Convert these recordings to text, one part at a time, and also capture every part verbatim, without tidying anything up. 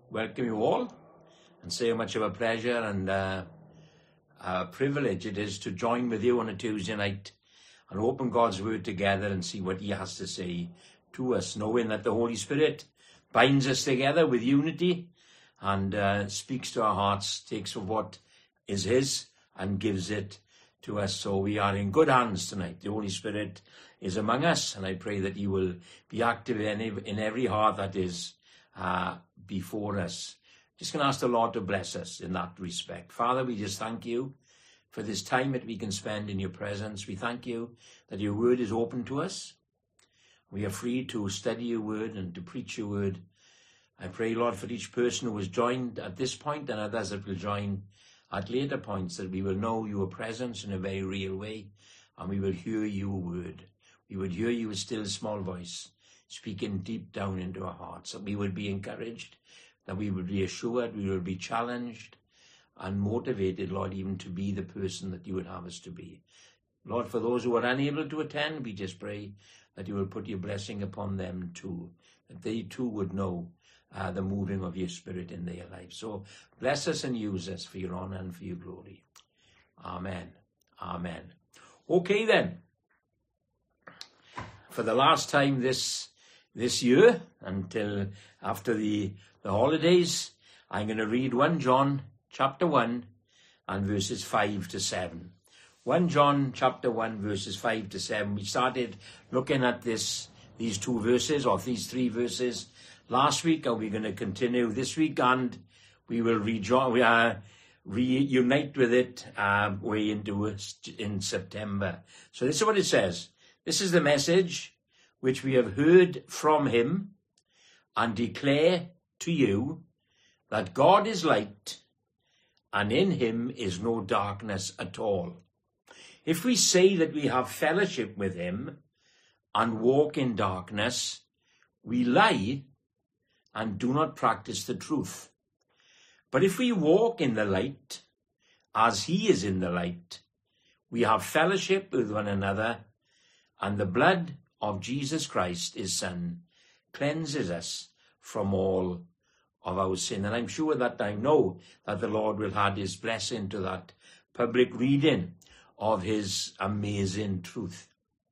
welcome you all and say how much of a pleasure and uh, a privilege it is to join with you on a Tuesday night and open God's word together and see what he has to say to us, knowing that the Holy Spirit binds us together with unity and uh, speaks to our hearts, takes what is his and gives it to us. So we are in good hands tonight. The Holy Spirit is among us, and I pray that he will be active in, in every heart that is uh, before us. Just going to ask the Lord to bless us in that respect. Father, we just thank you for this time that we can spend in your presence. We thank you that your word is open to us. We are free to study your word and to preach your word. I pray, Lord, for each person who has joined at this point and others that will join at later points, that we will know your presence in a very real way and we will hear your word. We would hear your still small voice speaking deep down into our hearts, that we would be encouraged, that we would be assured, we would be challenged and motivated, Lord, even to be the person that you would have us to be. Lord, for those who are unable to attend, we just pray that you will put your blessing upon them too, that they too would know uh, the moving of your Spirit in their lives. So bless us and use us for your honor and for your glory. Amen. Amen. Okay then. For the last time this this year, until after the, the holidays, I'm going to read First John chapter one and verses five to seven. First John chapter one verses five to seven. We started looking at this these two verses, or these three verses, last week, and we're going to continue this week, and we will rejoin, we are reunite with it uh, way into in September. So this is what it says. This is the message which we have heard from him and declare to you, that God is light and in him is no darkness at all. If we say that we have fellowship with him and walk in darkness, we lie and do not practice the truth. But if we walk in the light, as he is in the light, we have fellowship with one another, and the blood of Jesus Christ, his Son, cleanses us from all of our sin. And I'm sure that I know that the Lord will add his blessing to that public reading of his amazing truth.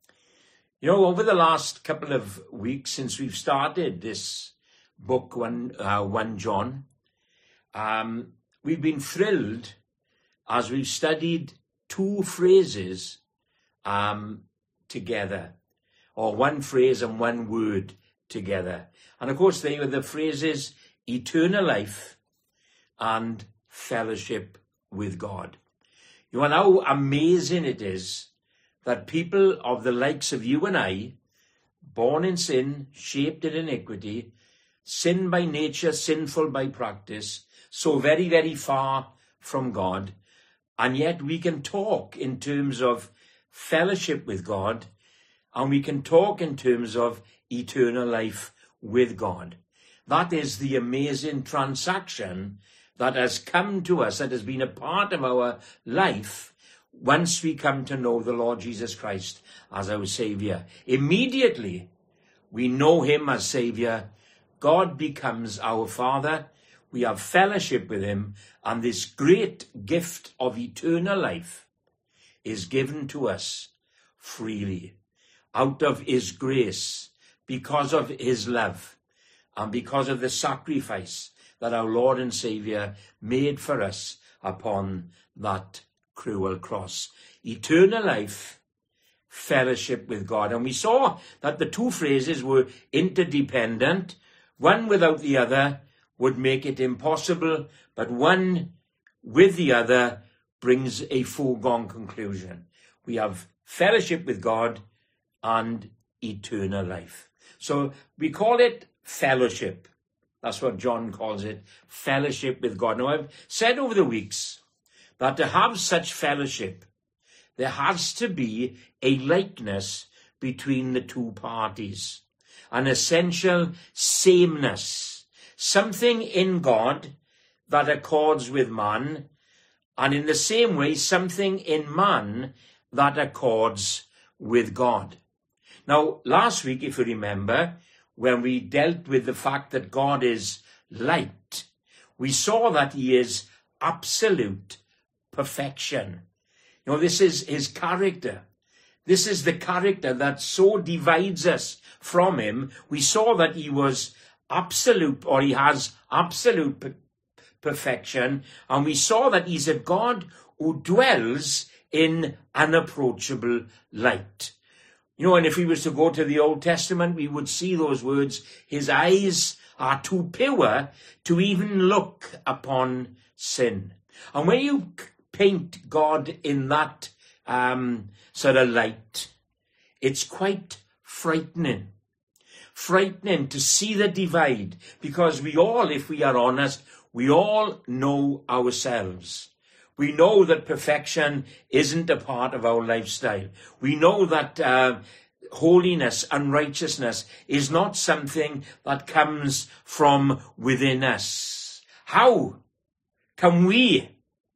You know, over the last couple of weeks since we've started this book, one, uh, First John, um, we've been thrilled as we've studied two phrases um, together, or one phrase and one word together. And of course, they were the phrases eternal life and fellowship with God. You know how amazing it is that people of the likes of you and I, born in sin, shaped in iniquity, sin by nature, sinful by practice, so very, very far from God, and yet we can talk in terms of fellowship with God, and we can talk in terms of eternal life with God. That is the amazing transaction that has come to us, that has been a part of our life once we come to know the Lord Jesus Christ as our Savior. Immediately we know him as Savior. God becomes our Father. We have fellowship with him, and this great gift of eternal life is given to us freely out of his grace, because of his love and because of the sacrifice that our Lord and Savior made for us upon that cruel cross. Eternal life, fellowship with God. And we saw that the two phrases were interdependent. One without the other would make it impossible, but one with the other brings a foregone conclusion. We have fellowship with God and eternal life. So we call it fellowship. That's what John calls it, fellowship with God. Now, I've said over the weeks that to have such fellowship, there has to be a likeness between the two parties, an essential sameness, something in God that accords with man, and in the same way, something in man that accords with God. Now, last week, if you remember, when we dealt with the fact that God is light, we saw that he is absolute perfection. You know, this is his character. This is the character that so divides us from him. We saw that he was absolute, or he has absolute per- perfection. And we saw that he's a God who dwells in unapproachable light. You know, and if we was to go to the Old Testament, we would see those words, his eyes are too pure to even look upon sin. And when you paint God in that um, sort of light, it's quite frightening. Frightening to see the divide, because we all, if we are honest, we all know ourselves. We know that perfection isn't a part of our lifestyle. We know that uh, holiness and righteousness is not something that comes from within us. How can we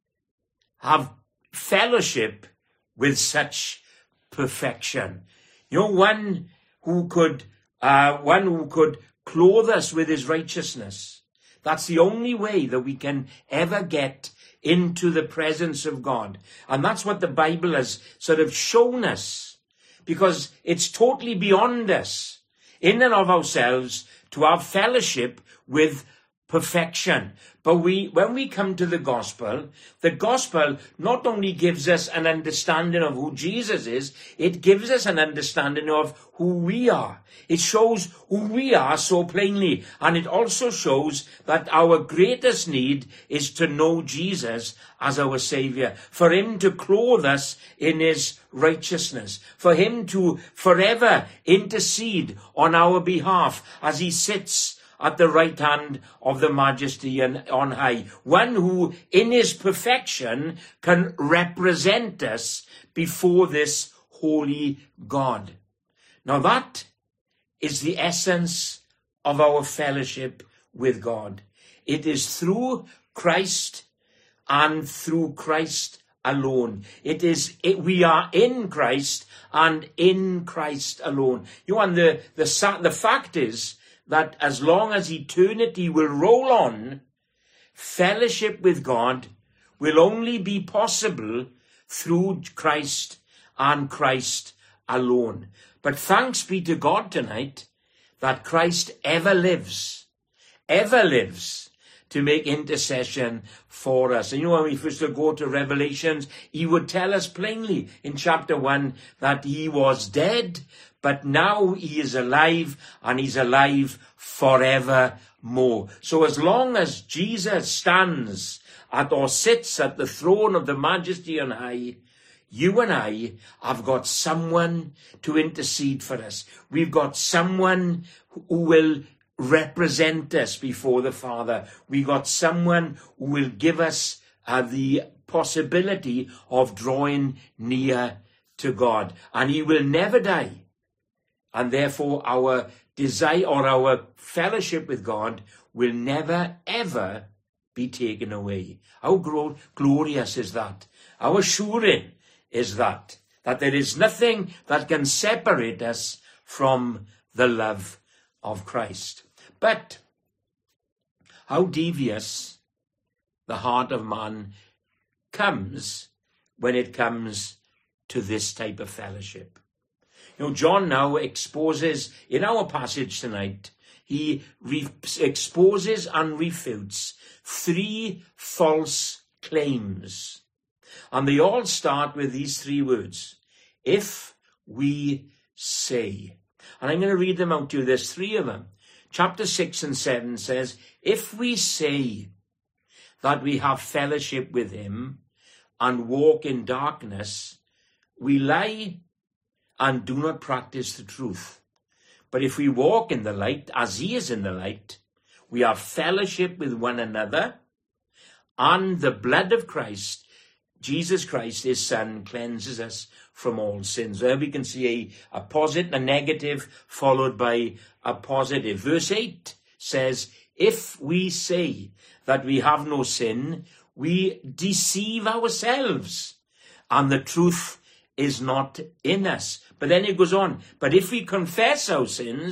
have fellowship with such perfection? You know, one who could, uh, one who could clothe us with his righteousness. That's the only way that we can ever get into the presence of God. And that's what the Bible has sort of shown us, because it's totally beyond us, in and of ourselves, to have fellowship with perfection. But we, when we come to the gospel, the gospel not only gives us an understanding of who Jesus is, it gives us an understanding of who we are. It shows who we are so plainly. And it also shows that our greatest need is to know Jesus as our Savior, for him to clothe us in his righteousness, for him to forever intercede on our behalf as he sits at the right hand of the Majesty and on high. One who in his perfection can represent us before this holy God. Now that is the essence of our fellowship with God. It is through Christ and through Christ alone. It is, it, we are in Christ and in Christ alone. You know, and the, the, the fact is that as long as eternity will roll on, fellowship with God will only be possible through Christ and Christ alone. But thanks be to God tonight that Christ ever lives, ever lives to make intercession for us. And you know, when we first go to Revelations, he would tell us plainly in chapter one that he was dead, but now he is alive, and he's alive forevermore. So as long as Jesus stands at or sits at the throne of the Majesty on high, you and I have got someone to intercede for us. We've got someone who will represent us before the Father. We've got someone who will give us uh, the possibility of drawing near to God. And he will never die. And therefore our desire or our fellowship with God will never, ever be taken away. How gro- glorious is that? How assuring is that? That there is nothing that can separate us from the love of Christ. But how devious the heart of man comes when it comes to this type of fellowship. You know, John now exposes, in our passage tonight, he re- exposes and refutes three false claims. And they all start with these three words: if we say. And I'm going to read them out to you. There's three of them. Chapter six and seven says, if we say that we have fellowship with him and walk in darkness, we lie and do not practice the truth. But if we walk in the light, as he is in the light, we have fellowship with one another, and the blood of Christ, Jesus Christ, his Son, cleanses us from all sins. There we can see a, a positive, a negative, followed by a positive. Verse eight says, if we say that we have no sin, we deceive ourselves, and the truth is not in us. But then it goes on, but if we confess our sins,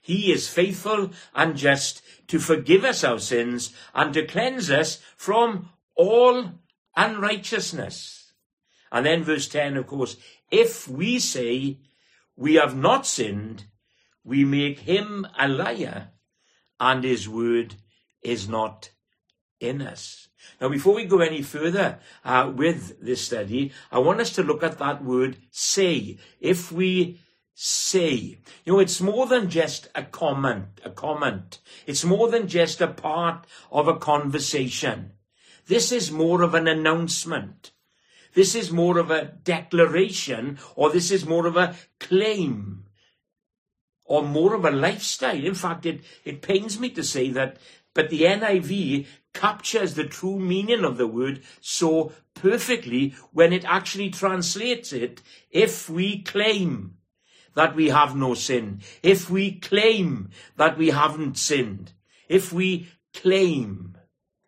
he is faithful and just to forgive us our sins and to cleanse us from all unrighteousness. And then verse ten, of course, if we say we have not sinned, we make him a liar, and his word is not in us. Now, before we go any further uh, with this study, I want us to look at that word say. If we say, you know, it's more than just a comment, a comment. It's more than just a part of a conversation. This is more of an announcement. This is more of a declaration, or this is more of a claim, or more of a lifestyle. In fact, it, it pains me to say that, but the N I V captures the true meaning of the word so perfectly when it actually translates it. If we claim that we have no sin, if we claim that we haven't sinned, if we claim.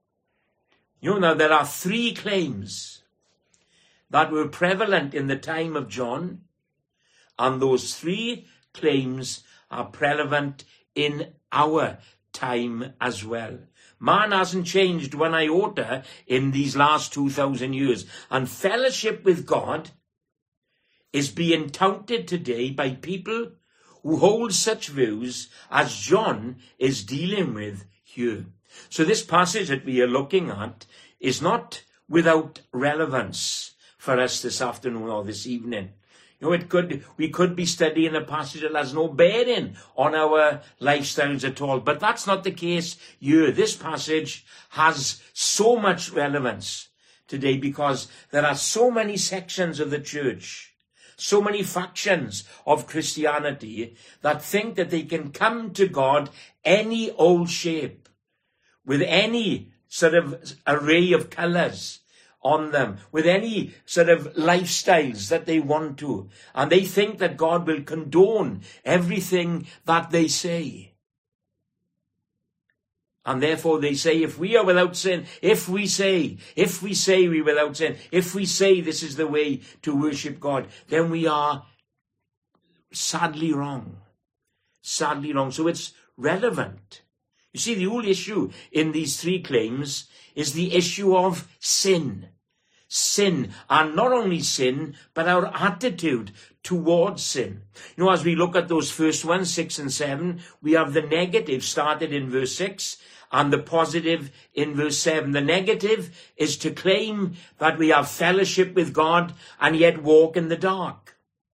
You know, now there are three claims that were prevalent in the time of John, and those three claims are prevalent in our time as well. Man hasn't changed one iota in these last two thousand years, and fellowship with God is being touted today by people who hold such views as John is dealing with here. So this passage that we are looking at is not without relevance for us this afternoon or this evening. You know, it could, we could be studying a passage that has no bearing on our lifestyles at all, but that's not the case here. This passage has so much relevance today because there are so many sections of the church, so many factions of Christianity that think that they can come to God any old shape, with any sort of array of colours on them, with any sort of lifestyles that they want to. And they think that God will condone everything that they say. And therefore they say, if we are without sin, if we say, if we say we without sin, if we say this is the way to worship God, then we are sadly wrong. Sadly wrong. So it's relevant. You see, the whole issue in these three claims is the issue of sin. Sin, and not only sin, but our attitude towards sin. You know, as we look at those first ones, six and seven, we have the negative started in verse six and the positive in verse seven. The negative is to claim that we have fellowship with God and yet walk in the dark.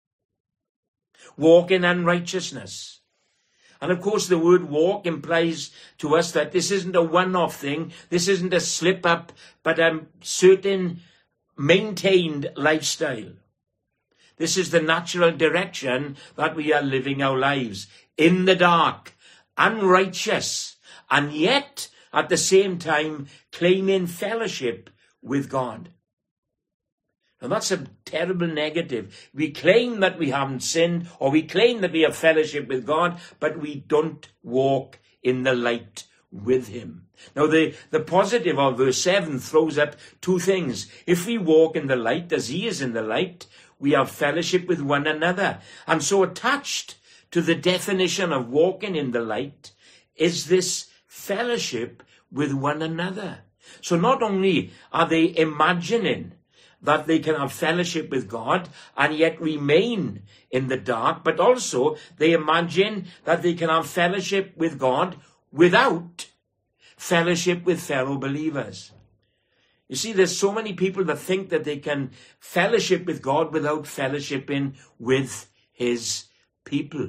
Walk in unrighteousness. And of course, the word walk implies to us that this isn't a one-off thing. This isn't a slip-up, but a certain maintained lifestyle. This is the natural direction that we are living our lives. In the dark, unrighteous, and yet, at the same time, claiming fellowship with God. And that's a terrible negative. We claim that we haven't sinned, or we claim that we have fellowship with God, but we don't walk in the light with him. Now, the, the positive of verse seven throws up two things. If we walk in the light as he is in the light, we have fellowship with one another. And so attached to the definition of walking in the light is this fellowship with one another. So not only are they imagining that they can have fellowship with God and yet remain in the dark, but also they imagine that they can have fellowship with God without fellowship with fellow believers. You see, there's so many people that think that they can fellowship with God without fellowshipping with his people.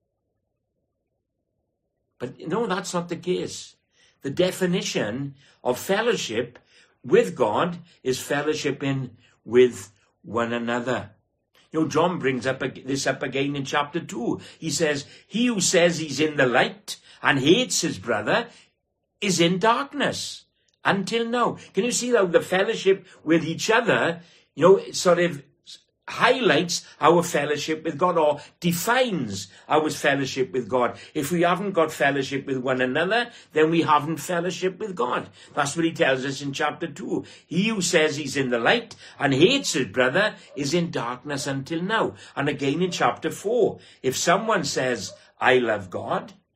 But no, that's not the case. The definition of fellowship with God is fellowshipping with one another. You know, John brings up this up again in chapter two. He says, he who says he's in the light and hates his brother is in darkness until now. Can you see how the fellowship with each other, you know, sort of highlights our fellowship with God, or defines our fellowship with God. If we haven't got fellowship with one another, then we haven't fellowship with God. That's what he tells us in chapter two. He who says he's in the light and hates his brother is in darkness until now. And again in chapter four, if someone says, I love God,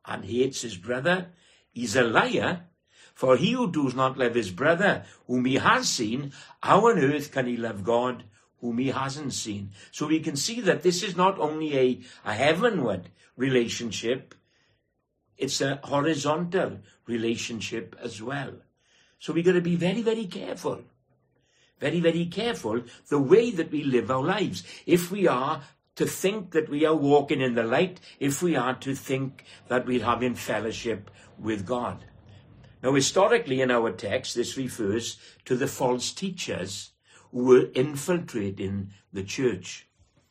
and hates his brother, he's a liar. For he who does not love his brother, whom he has seen, how on earth can he love God, whom he hasn't seen? So we can see that this is not only a, a heavenward relationship, it's a horizontal relationship as well. So we've got to be very, very careful. Very, very careful the way that we live our lives. If we are to think that we are walking in the light, if we are to think that we're having fellowship with God. Now, historically in our text, this refers to the false teachers who were infiltrating the church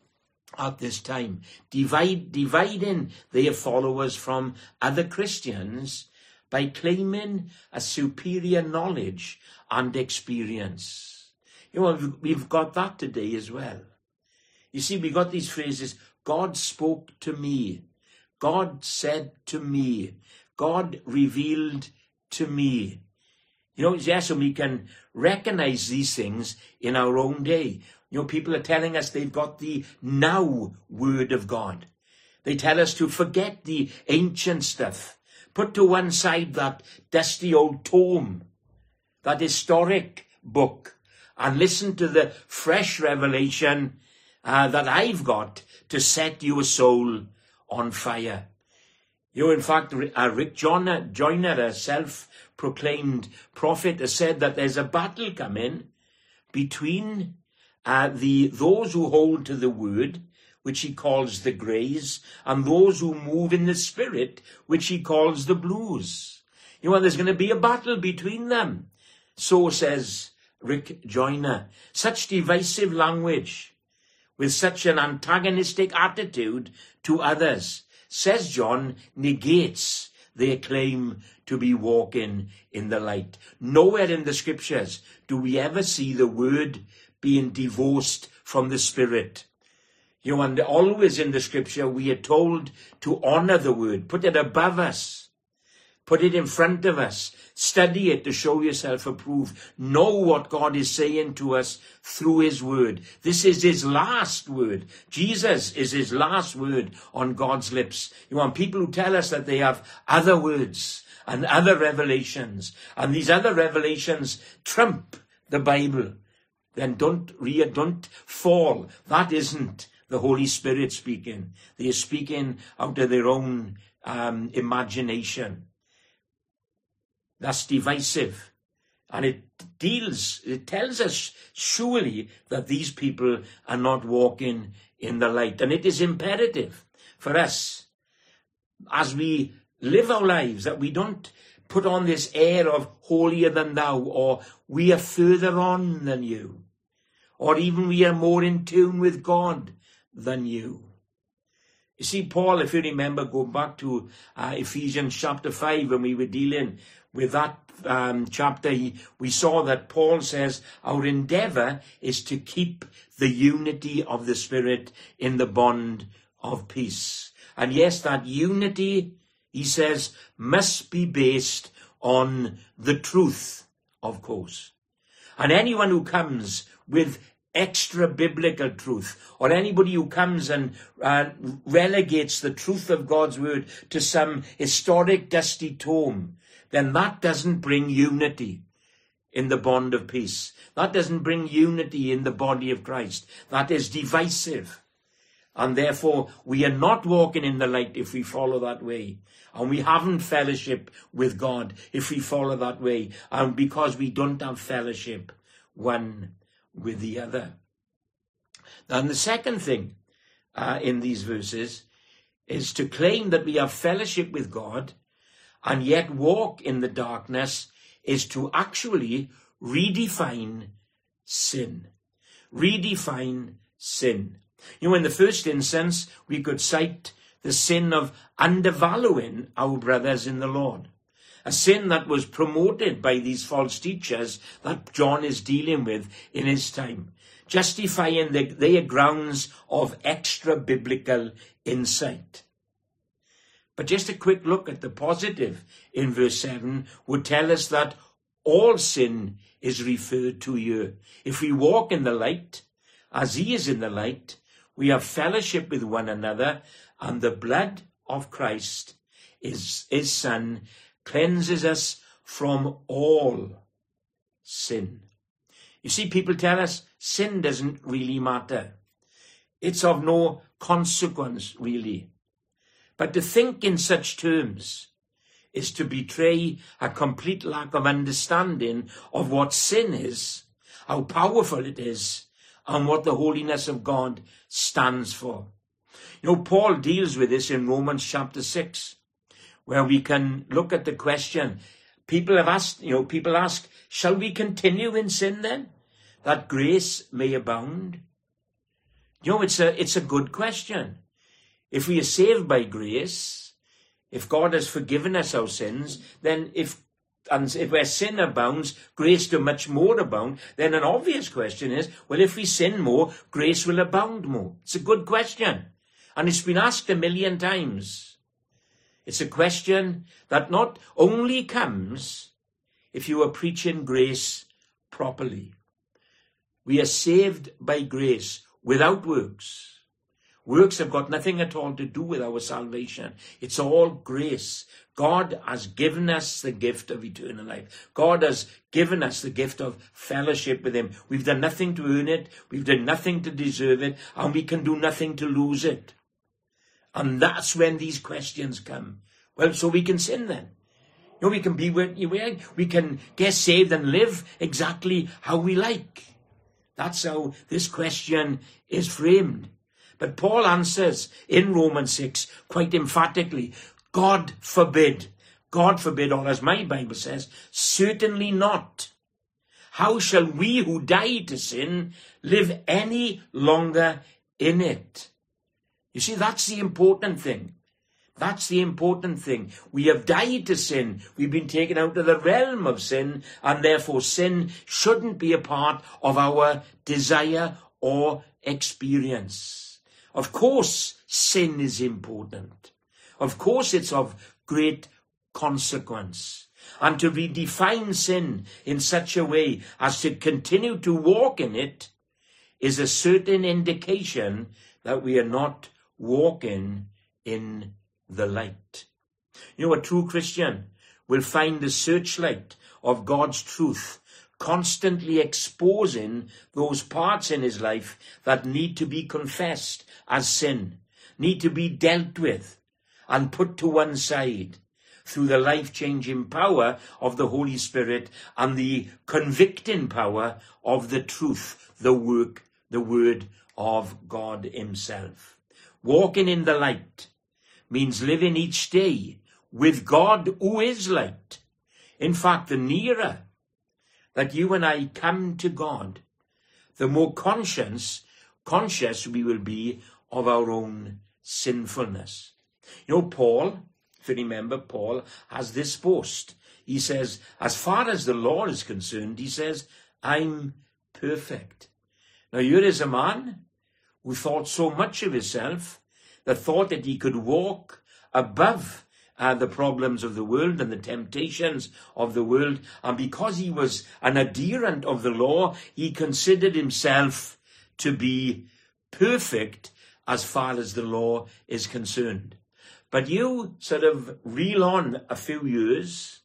at this time, divide, dividing their followers from other Christians by claiming a superior knowledge and experience. You know, we've, we've got that today as well. You see, we got these phrases, God spoke to me, God said to me, God revealed to me. You know, yes, and we can recognize these things in our own day. You know, people are telling us they've got the now word of God. They tell us to forget the ancient stuff. Put to one side that dusty old tome, that historic book, and listen to the fresh revelation uh, that I've got to set your soul on fire. You know, in fact, uh, Rick Joyner, Joyner, a self-proclaimed prophet, has said that there's a battle coming between uh, the those who hold to the word, which he calls the greys, and those who move in the spirit, which he calls the blues. You know, there's going to be a battle between them. So says Rick Joyner. Such divisive language, with such an antagonistic attitude to others, says John, negates their claim to be walking in the light. Nowhere in the scriptures do we ever see the word being divorced from the spirit. You know, and always in the scripture we are told to honor the word, put it above us, put it in front of us, study it to show yourself approved. Know what God is saying to us through his word. This is his last word. Jesus is his last word on God's lips. You want people who tell us that they have other words and other revelations, and these other revelations trump the Bible, then don't read, don't fall. That isn't the Holy Spirit speaking. They are speaking out of their own um, imagination. That's divisive. And it deals, it tells us surely that these people are not walking in the light. And it is imperative for us, as we live our lives, that we don't put on this air of holier than thou, or we are further on than you, or even we are more in tune with God than you. You see, Paul, if you remember, going back to uh, Ephesians chapter five, when we were dealing with that um, chapter, he, we saw that Paul says our endeavor is to keep the unity of the Spirit in the bond of peace. And yes, that unity, he says, must be based on the truth, of course. And anyone who comes with extra biblical truth, or anybody who comes and uh, relegates the truth of God's word to some historic dusty tome, then that doesn't bring unity in the bond of peace. That doesn't bring unity in the body of Christ. That is divisive. And therefore, we are not walking in the light if we follow that way. And we haven't fellowship with God if we follow that way. And because we don't have fellowship one with the other. And the second thing uh, in these verses is to claim that we have fellowship with God and yet walk in the darkness is to actually redefine sin. Redefine sin. You know, in the first instance, we could cite the sin of undervaluing our brothers in the Lord. A sin that was promoted by these false teachers that John is dealing with in his time, justifying the, their grounds of extra biblical insight. But just a quick look at the positive in verse seven would tell us that all sin is referred to here. If we walk in the light, as he is in the light, we have fellowship with one another, and the blood of Christ his, his Son, cleanses us from all sin. You see, people tell us sin doesn't really matter. It's of no consequence, really. But to think in such terms is to betray a complete lack of understanding of what sin is, how powerful it is, and what the holiness of God stands for. You know, Paul deals with this in Romans chapter six, where we can look at the question. People have asked, you know, people ask, shall we continue in sin then, that grace may abound? You know, it's a, it's a good question. If we are saved by grace, if God has forgiven us our sins, then if, and if where sin abounds, grace do much more abound, then an obvious question is, well, if we sin more, grace will abound more. It's a good question. And it's been asked a million times. It's a question that not only comes if you are preaching grace properly. We are saved by grace without works. Works have got nothing at all to do with our salvation. It's all grace. God has given us the gift of eternal life. God has given us the gift of fellowship with him. We've done nothing to earn it. We've done nothing to deserve it. And we can do nothing to lose it. And that's when these questions come. Well, so we can sin then. You know, we can be where we can get saved and live exactly how we like. That's how this question is framed. But Paul answers in Romans six quite emphatically, God forbid, God forbid, or as my Bible says, certainly not. How shall we who died to sin live any longer in it? You see, that's the important thing. That's the important thing. We have died to sin. We've been taken out of the realm of sin, and therefore sin shouldn't be a part of our desire or experience. Of course, sin is important. Of course, it's of great consequence. And to redefine sin in such a way as to continue to walk in it is a certain indication that we are not walking in the light. You know, a true Christian will find the searchlight of God's truth constantly exposing those parts in his life that need to be confessed as sin, need to be dealt with and put to one side through the life-changing power of the Holy Spirit and the convicting power of the truth, the work, the word of God himself. Walking in the light means living each day with God who is light. In fact, the nearer that you and I come to God, the more conscious, conscious we will be of our own sinfulness. You know, Paul, if you remember, Paul has this boast. He says, as far as the law is concerned, he says, I'm perfect. Now, here is a man who thought so much of himself that thought that he could walk above Uh, the problems of the world and the temptations of the world. And because he was an adherent of the law, he considered himself to be perfect as far as the law is concerned. But you sort of reel on a few years,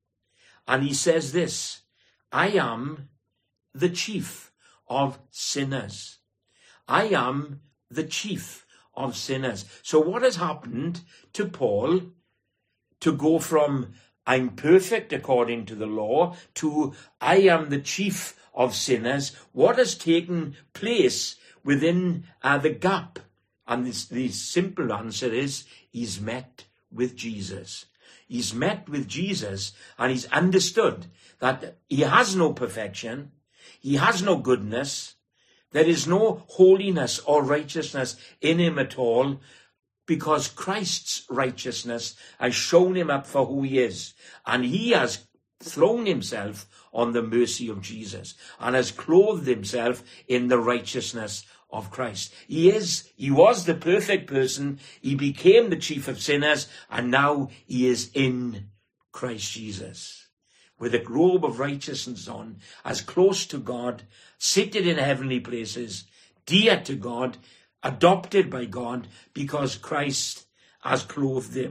and he says this, I am the chief of sinners. I am the chief of sinners. So what has happened to Paul to go from I'm perfect according to the law to I am the chief of sinners? What has taken place within uh, the gap? And this, the simple answer is he's met with Jesus. He's met with Jesus and he's understood that he has no perfection. He has no goodness. There is no holiness or righteousness in him at all, because Christ's righteousness has shown him up for who he is. And he has thrown himself on the mercy of Jesus and has clothed himself in the righteousness of Christ. He is, he was the perfect person. He became the chief of sinners, and now he is in Christ Jesus, with a robe of righteousness on, as close to God, seated in heavenly places, dear to God, adopted by God, because Christ has clothed him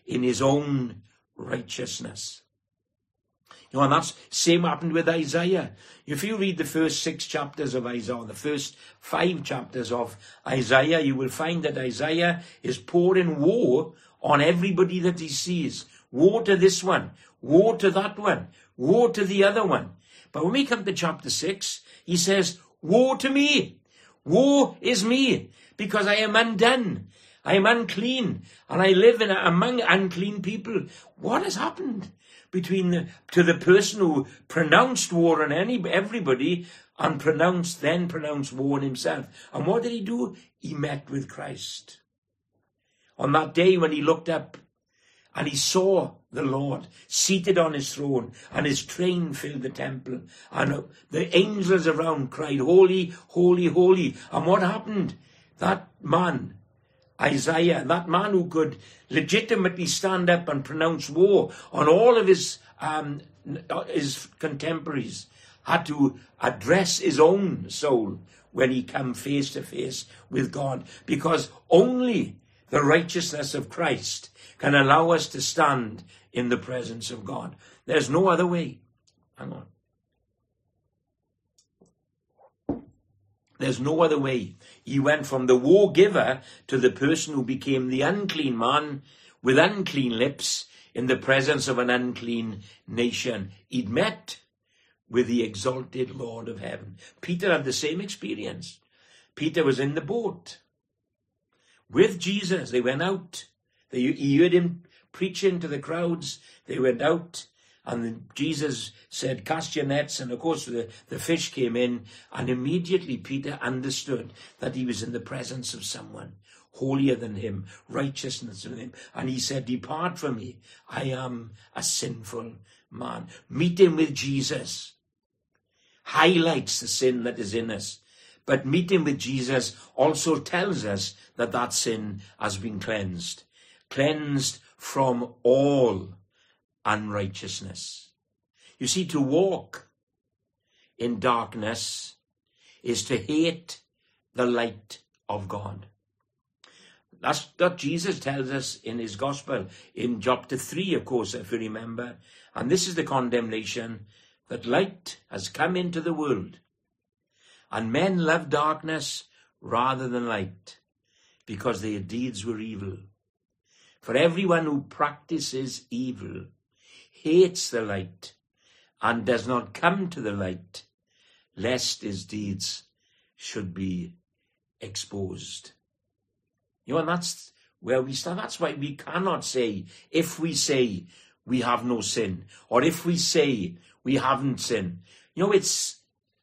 in his own righteousness. You know, and that's same happened with Isaiah. If you read the first six chapters of Isaiah, or the first five chapters of Isaiah, you will find that Isaiah is pouring woe on everybody that he sees. Woe to this one, woe to that one, woe to the other one. But when we come to chapter six, he says, woe to me, woe is me, because I am undone, I am unclean, and I live in among unclean people. What has happened between the, to the person who pronounced war on any everybody and pronounced then pronounced war on himself? And what did he do? He met with Christ. On that day when he looked up and he saw the Lord seated on his throne, and his train filled the temple, and the angels around cried, holy, holy, holy. And what happened? That man, Isaiah, that man who could legitimately stand up and pronounce war on all of his um, his contemporaries, had to address his own soul when he came face to face with God, because only the righteousness of Christ can allow us to stand in the presence of God. There's no other way. Hang on. There's no other way. He went from the woe giver to the person who became the unclean man with unclean lips in the presence of an unclean nation. He'd met with the exalted Lord of heaven. Peter had the same experience. Peter was in the boat with Jesus. They went out. They, he heard him preaching to the crowds. They went out, and Jesus said, cast your nets. And of course the, the fish came in, and immediately Peter understood that he was in the presence of someone holier than him, righteousness than him. And he said, depart from me, I am a sinful man. Meeting with Jesus highlights the sin that is in us. But meeting with Jesus also tells us that that sin has been cleansed. Cleansed from all unrighteousness. You see, to walk in darkness is to hate the light of God. That's what Jesus tells us in his gospel in chapter three, of course, if you remember. And this is the condemnation, that light has come into the world, and men love darkness rather than light, because their deeds were evil. For everyone who practices evil hates the light and does not come to the light, lest his deeds should be exposed. You know, and that's where we stand. That's why we cannot say, if we say we have no sin, or if we say we haven't sinned. You know, it's,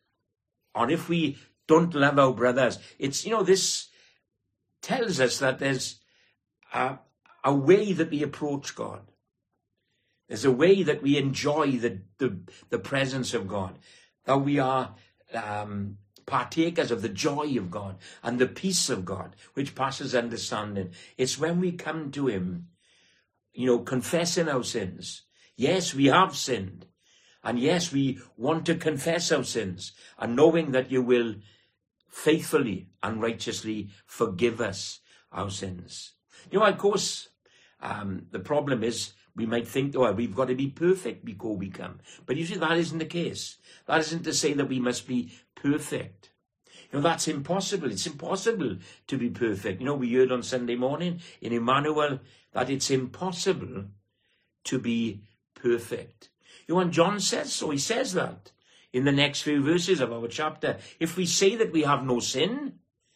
or if we don't love our brothers, it's, you know, this tells us that there's a, a way that we approach God. There's a way that we enjoy the, the, the presence of God, that we are um, partakers of the joy of God and the peace of God, which passes understanding. It's when we come to him, you know, confessing our sins. Yes, we have sinned. And yes, we want to confess our sins, and knowing that you will faithfully and righteously forgive us our sins. You know, of course, um, the problem is we might think, oh, we've got to be perfect before we come. But you see, that isn't the case. That isn't to say that we must be perfect. You know, that's impossible. It's impossible to be perfect. You know, we heard on Sunday morning in Emmanuel that it's impossible to be perfect. You know, and John says so. He says that in the next few verses of our chapter. If we say that we have no sin,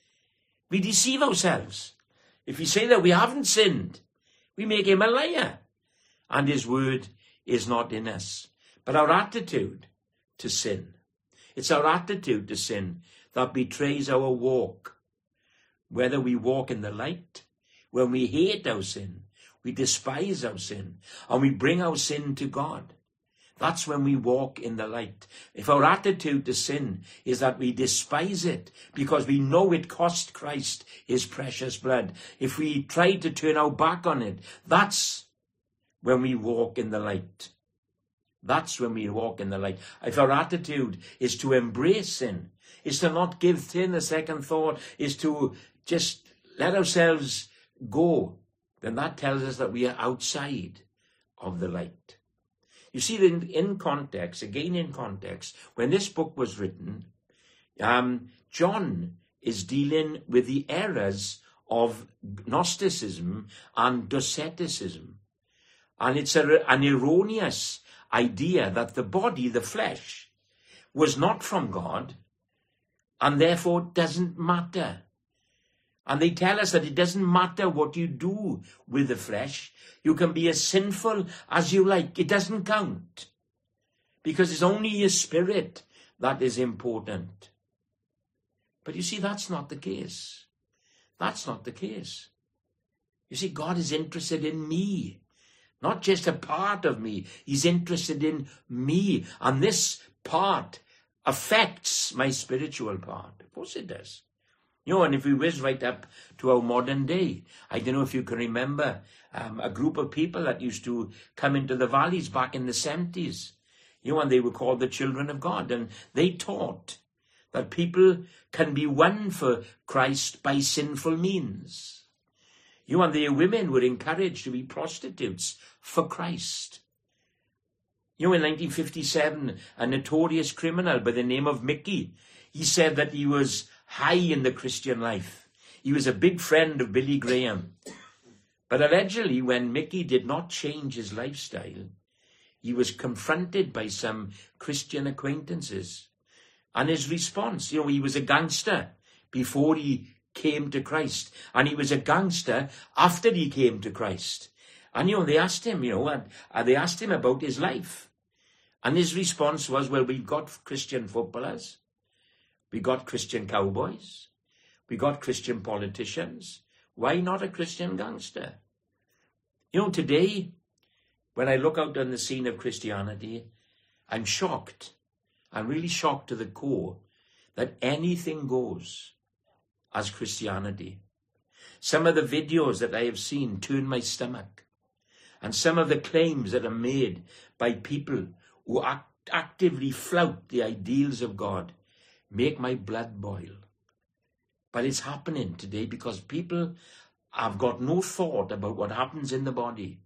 we deceive ourselves. If we say that we haven't sinned, we make him a liar, and his word is not in us. But our attitude to sin, it's our attitude to sin that betrays our walk. Whether we walk in the light, when we hate our sin, we despise our sin, and we bring our sin to God. That's when we walk in the light. If our attitude to sin is that we despise it because we know it cost Christ his precious blood, if we try to turn our back on it, that's when we walk in the light. That's when we walk in the light. If our attitude is to embrace sin, is to not give sin a second thought, is to just let ourselves go, then that tells us that we are outside of the light. You see, in, in context, again in context, when this book was written, um, John is dealing with the errors of Gnosticism and Doceticism. And it's a, an erroneous idea that the body, the flesh, was not from God, and therefore doesn't matter. And they tell us that it doesn't matter what you do with the flesh. You can be as sinful as you like. It doesn't count. Because it's only your spirit that is important. But you see, that's not the case. That's not the case. You see, God is interested in me. Not just a part of me. He's interested in me. And this part affects my spiritual part. Of course it does. You know, and if we whiz right up to our modern day, I don't know if you can remember um, a group of people that used to come into the valleys back in the seventies. You know, and they were called the Children of God. And they taught that people can be won for Christ by sinful means. You know, and the women were encouraged to be prostitutes for Christ. You know, in nineteen fifty-seven, a notorious criminal by the name of Mickey, he said that he was high in the Christian life. He was a big friend of Billy Graham. But allegedly, when Mickey did not change his lifestyle, he was confronted by some Christian acquaintances. And his response, you know, he was a gangster before he came to Christ. And he was a gangster after he came to Christ. And, you know, they asked him, you know, and, and they asked him about his life. And his response was, well, we've got Christian footballers. We got Christian cowboys. We got Christian politicians. Why not a Christian gangster? You know, today, when I look out on the scene of Christianity, I'm shocked. I'm really shocked to the core that anything goes as Christianity. Some of the videos that I have seen turn my stomach. And some of the claims that are made by people who act, actively flout the ideals of God make my blood boil. But it's happening today because people have got no thought about what happens in the body.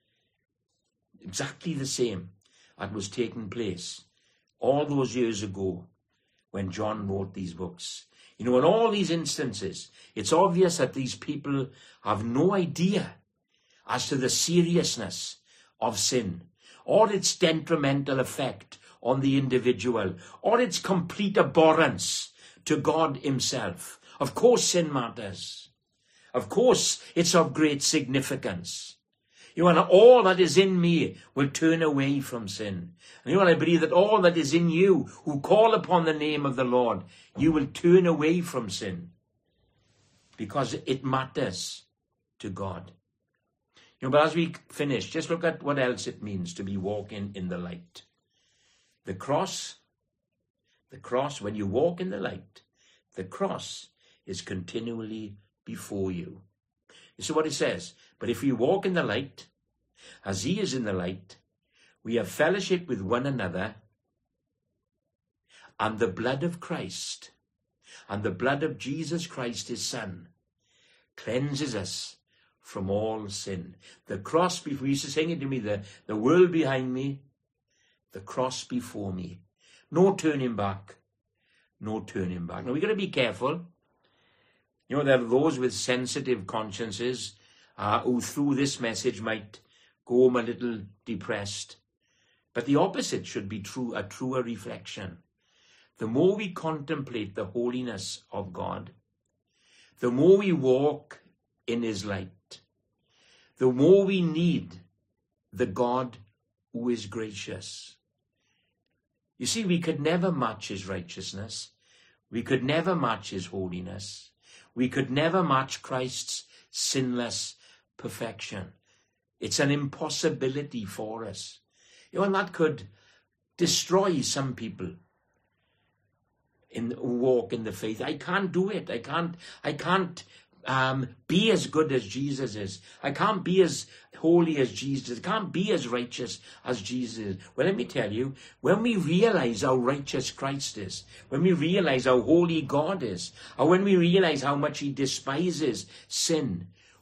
Exactly the same that was taking place all those years ago when John wrote these books. You know, in all these instances, it's obvious that these people have no idea as to the seriousness of sin, or its detrimental effect on the individual, or its complete abhorrence to God himself. Of course sin matters. Of course it's of great significance. You know, and all that is in me will turn away from sin. And you know, and I believe that all that is in you who call upon the name of the Lord, you will turn away from sin. Because it matters to God. You know, but as we finish, just look at what else it means to be walking in the light. The cross, the cross, when you walk in the light, the cross is continually before you. You see what it says? But if we walk in the light, as he is in the light, we have fellowship with one another, and the blood of Christ, and the blood of Jesus Christ, his Son, cleanses us from all sin. The cross, before we used to sing it to me, the, the world behind me, the cross before me. No turning back. No turning back. Now, we've got to be careful. You know, there are those with sensitive consciences uh, who through this message might go home a little depressed. But the opposite should be true, a truer reflection. The more we contemplate the holiness of God, the more we walk in his light, the more we need the God who is gracious. You see, we could never match his righteousness. We could never match his holiness. We could never match Christ's sinless perfection. It's an impossibility for us. You know, and that could destroy some people in who walk in the faith. I can't do it. I can't, I can't um, be as good as Jesus is. I can't be as holy as Jesus. I can't be as righteous as Jesus is. Well, let me tell you, when we realize how righteous Christ is, when we realize how holy God is, or when we realize how much he despises sin,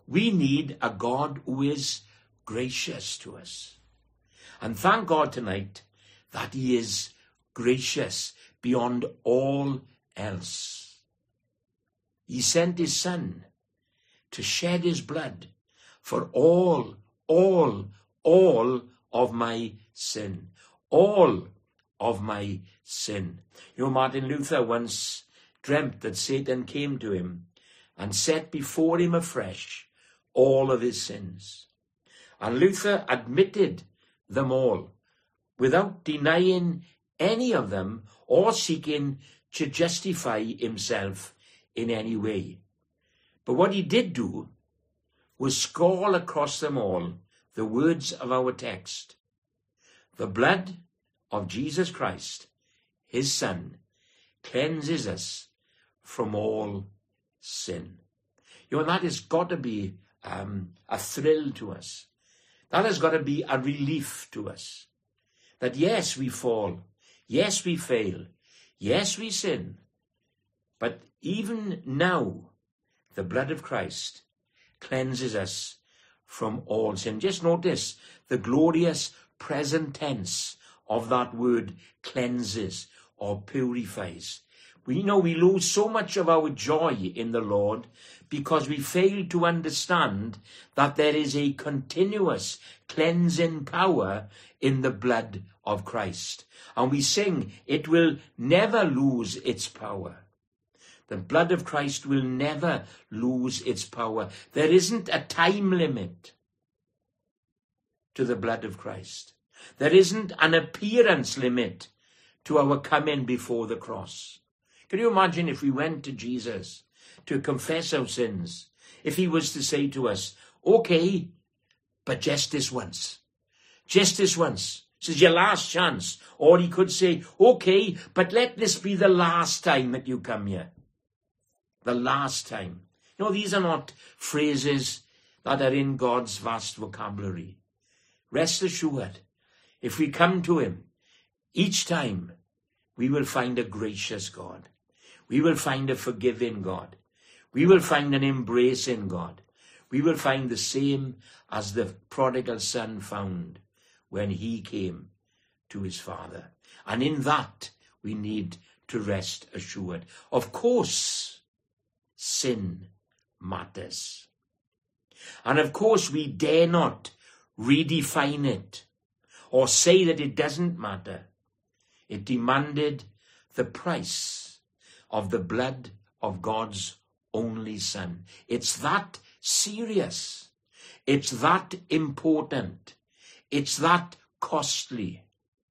We need a God who is gracious to us. And thank God tonight that he is gracious beyond all else. He sent his Son to shed his blood for all, all, all of my sin. All of my sin. You know, Martin Luther once dreamt that Satan came to him and set before him afresh all of his sins. And Luther admitted them all without denying any of them or seeking to justify himself in any way. But what he did do was scrawl across them all the words of our text. The blood of Jesus Christ, his Son, cleanses us from all sin. You know, that has got to be um, a thrill to us. That has got to be a relief to us. That yes, we fall. Yes, we fail. Yes, we sin. But even now, the blood of Christ cleanses us from all sin. Just notice the glorious present tense of that word cleanses or purifies. We know we lose so much of our joy in the Lord because we fail to understand that there is a continuous cleansing power in the blood of Christ. And we sing, it will never lose its power. The blood of Christ will never lose its power. There isn't a time limit to the blood of Christ. There isn't an appearance limit to our coming before the cross. Can you imagine if we went to Jesus to confess our sins? If he was to say to us, okay, but just this once. Just this once. This is your last chance. Or he could say, okay, but let this be the last time that you come here. The last time. You know, these are not phrases that are in God's vast vocabulary. Rest assured, if we come to him, each time we will find a gracious God. We will find a forgiving God. We will find an embracing God. We will find the same as the prodigal son found when he came to his father. And in that, we need to rest assured. Of course, sin matters. And of course, we dare not redefine it or say that it doesn't matter. It demanded the price of the blood of God's only Son. It's that serious. It's that important. It's that costly.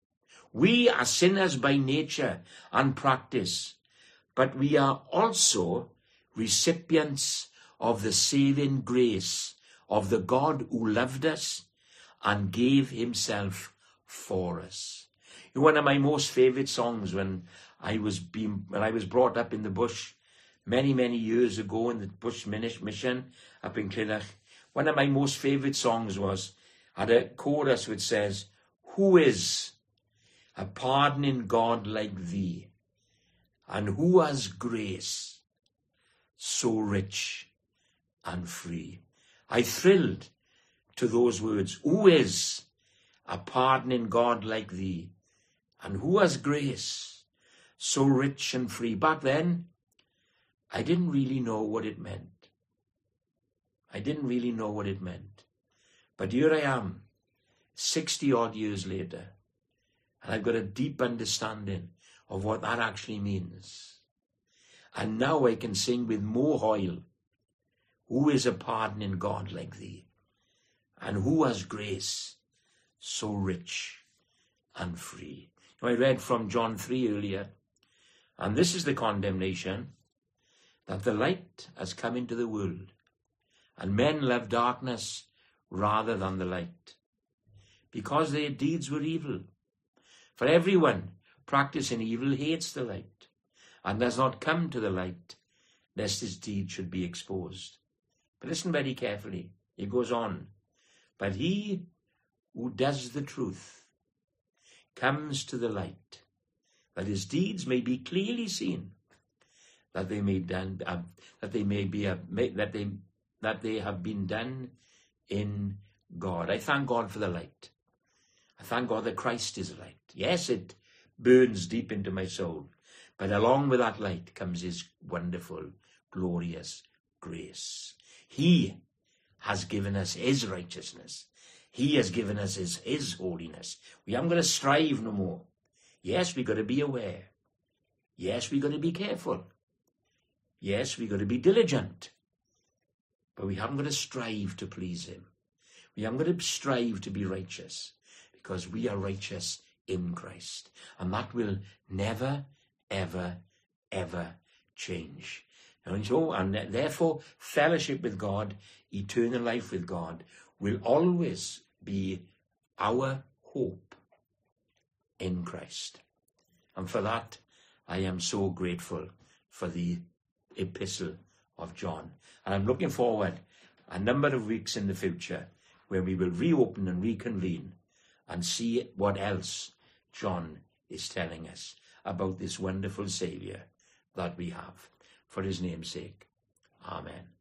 We are sinners by nature and practice, but we are also recipients of the saving grace of the God who loved us and gave himself for us. One of my most favorite songs when I was being, when I was brought up in the bush many, many years ago in the bush mission up in Clydach, one of my most favorite songs was, had a chorus which says, who is a pardoning God like thee, and who has grace so rich and free? I thrilled to those words. Who is a pardoning God like thee, and who has grace so rich and free? Back then, I didn't really know what it meant. I didn't really know what it meant. But here I am, sixty odd years later, and I've got a deep understanding of what that actually means. And now I can sing with more oil, who is a pardoning God like thee, and who has grace so rich and free? Now, I read from John three earlier, and this is the condemnation, that the light has come into the world, and men love darkness rather than the light, because their deeds were evil. For everyone practicing evil hates the light, and does not come to the light, lest his deed should be exposed. But listen very carefully. He goes on. But he who does the truth comes to the light, that his deeds may be clearly seen, that they may done, uh, that they may be uh, may, that they that they have been done in God. I thank God for the light. I thank God that Christ is light. Yes, it burns deep into my soul, but along with that light comes his wonderful, glorious grace. He has given us his righteousness. He has given us his, his holiness. We haven't got to strive no more. Yes, we've got to be aware. Yes, we've got to be careful. Yes, we've got to be diligent. But we haven't got to strive to please him. We haven't got to strive to be righteous, because we are righteous in Christ. And that will never, ever, ever change. And so, and therefore, fellowship with God, eternal life with God, will always be our hope in Christ. And for that, I am so grateful for the epistle of John. And I'm looking forward a number of weeks in the future when we will reopen and reconvene and see what else John is telling us about this wonderful Saviour that we have. For his name's sake. Amen.